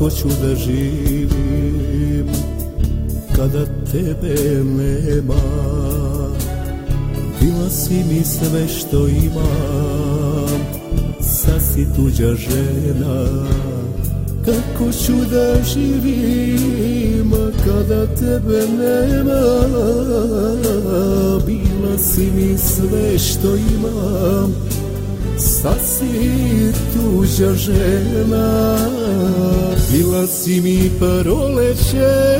kako ću da živim kada tebe nema. Bila si mi sve što imam, sad si tuđa žena. Kako ću da živim kada tebe nema. Bila si mi sve što imam, sad si tuđa žena. Bila si mi proleće,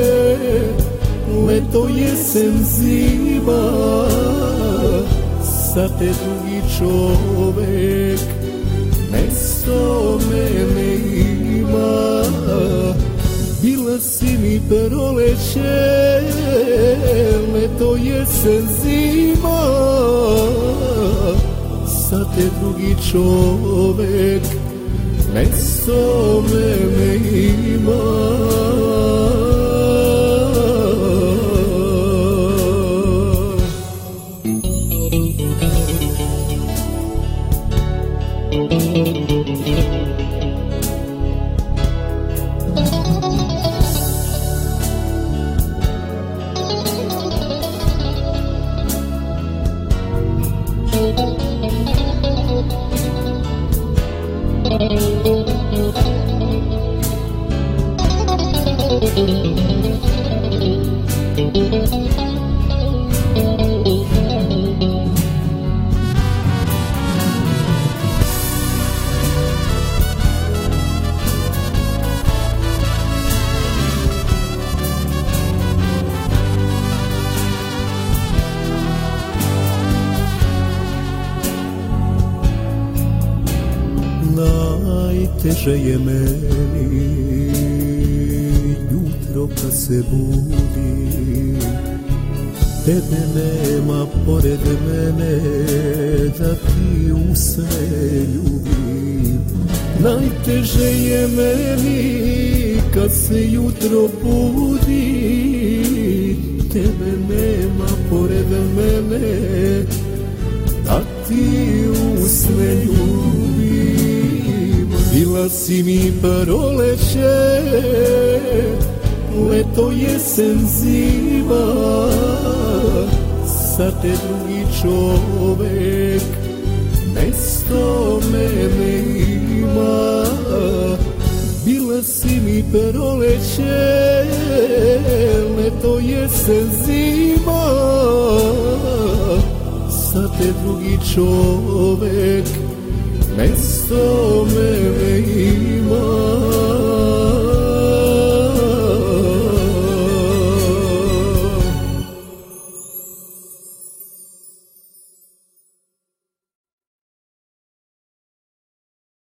leto, jesen, zima. Sad te drugi čovek mesto mene ima. Bila si mi proleće, leto, jesen, zima. Sad te drugi čovek mesto mene ima. Najteže je meni jutro kad se budim, tebe nema pored mene da ti u sve ljubim. Najteže je meni kad se jutro budi, tebe nema pored mene da ti u sve ljubim. Bila si mi proleće, leto, jesen, zima. Sad te drugi čovek mesto mene ima. Bila si mi proleće, leto, jesen, zima. Sad te drugi čovek mesto